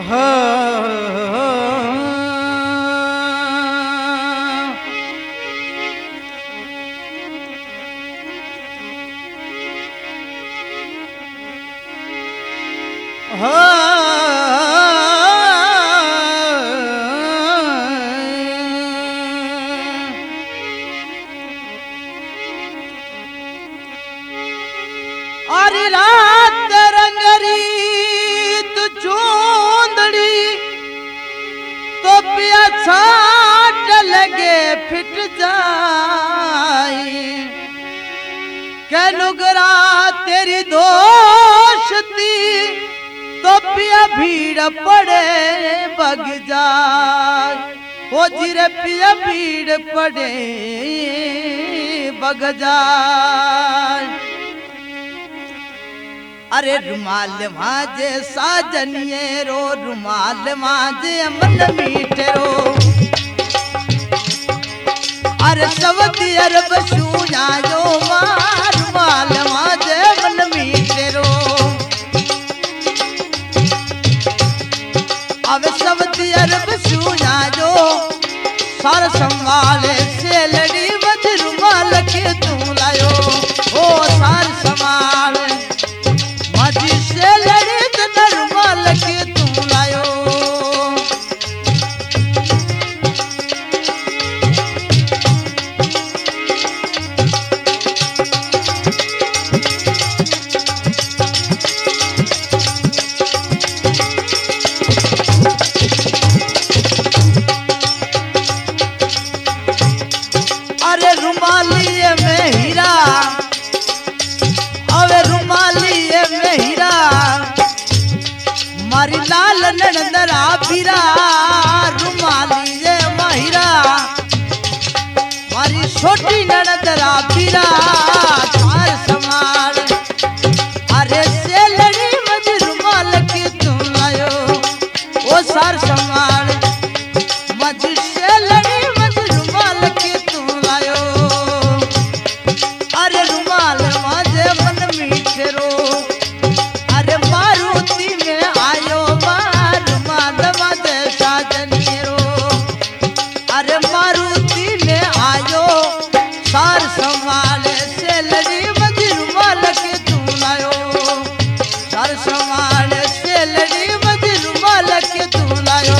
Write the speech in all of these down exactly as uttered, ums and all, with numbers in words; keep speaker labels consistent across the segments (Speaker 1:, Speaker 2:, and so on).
Speaker 1: अरे रात रंगरी तू चूंदड़ी तो पिया छाट लगे फिट जाए कैनुगरा तेरी दोस्ती तो पिया भीड़ पड़े बग जाए ओ जिरे पिया भीड़ पड़े बग जाए। अरे रुमाल माजे साजनिए रो रुमाल माजे मन मीठे रो अरे सवती अरब शूया जो मार रुमाल माजे मन मीठे रो अब सवती अरब शूया जो सार संभाले से लड़ी मज रुमाल के तू लायो ओ सार संभाल से लड़ी तो रुमाल के तू लायो। अरे रुमालिए में हीरा अवे रुमालिए में हीरा मारी लाल नंदरा पीरा रुमाली ये महिरा मारी छोटी नंदरा पीरा सार समाल अरे से लड़ी मज रुमाल की तू लायो ओ सार समाल मज से लड़ी मज रुमाल की तू लायो। अरे रुमाल माजे मन मीठे रो अरे मारुति में आयो मार माल माजे साजनी रो अरे मारुति में आयो सार संभाले से लड़ी मज रुमाल के तू लायो सार संभाले से लड़ी मज रुमाल के तू लायो।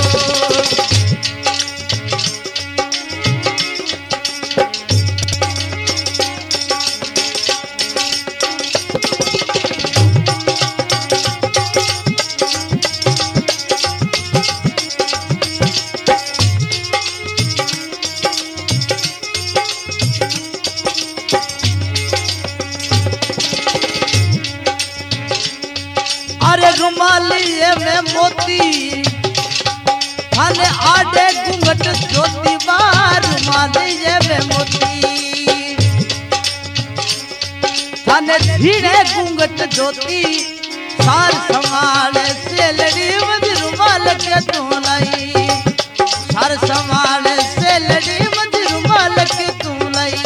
Speaker 1: अरे रुमालिए में मोती थाने आडे घूंघट ज्योति बार रुमालिए में मोती थाने धीरे घूंघट ज्योति सार संभाले से लड़ी मज रुमाल के तू लाई सार संभाले से लड़ी मज रुमाल के तू लाई।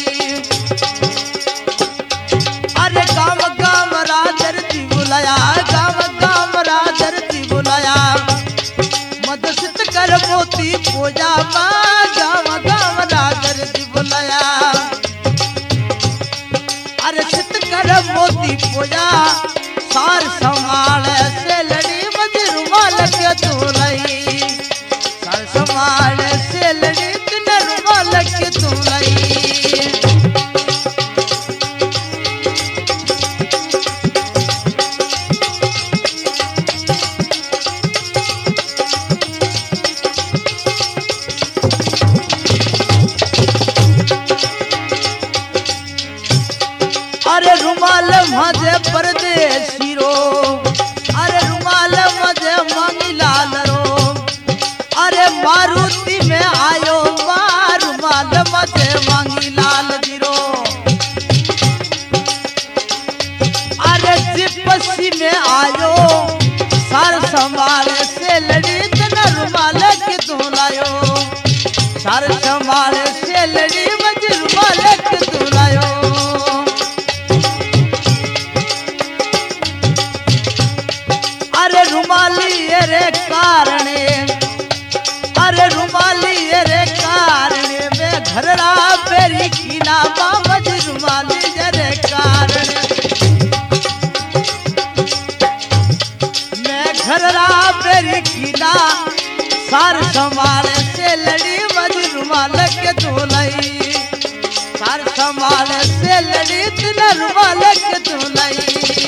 Speaker 1: अरे गाँव गाँव राजर दी बुलाया गाँव गाँव राजर दी बुलाया मदद कर मोती पूजा माँ गाँव गाँव राजर दी बुलाया अरे सित कर मोती पूजा सार संभाल से लड़ी मज रुमाल के तू लाई सार संभाल से लड़ी तीन रुमाल के तू लाई। अरे रुमाल मजे परदेसी रो अरे रुमाल मजे मांगी लाल रो अरे मारुति में आयो मार रुमाल मजे मांगी लाल गिरो अरे जिपसी में आयो सार संभाले से लड़ी तना रुमाल के तू लायो सार संभाले से लड़ी मज रुमाल के तू लायो। अरे रुमाली रे कितना रुमाल के धुलाई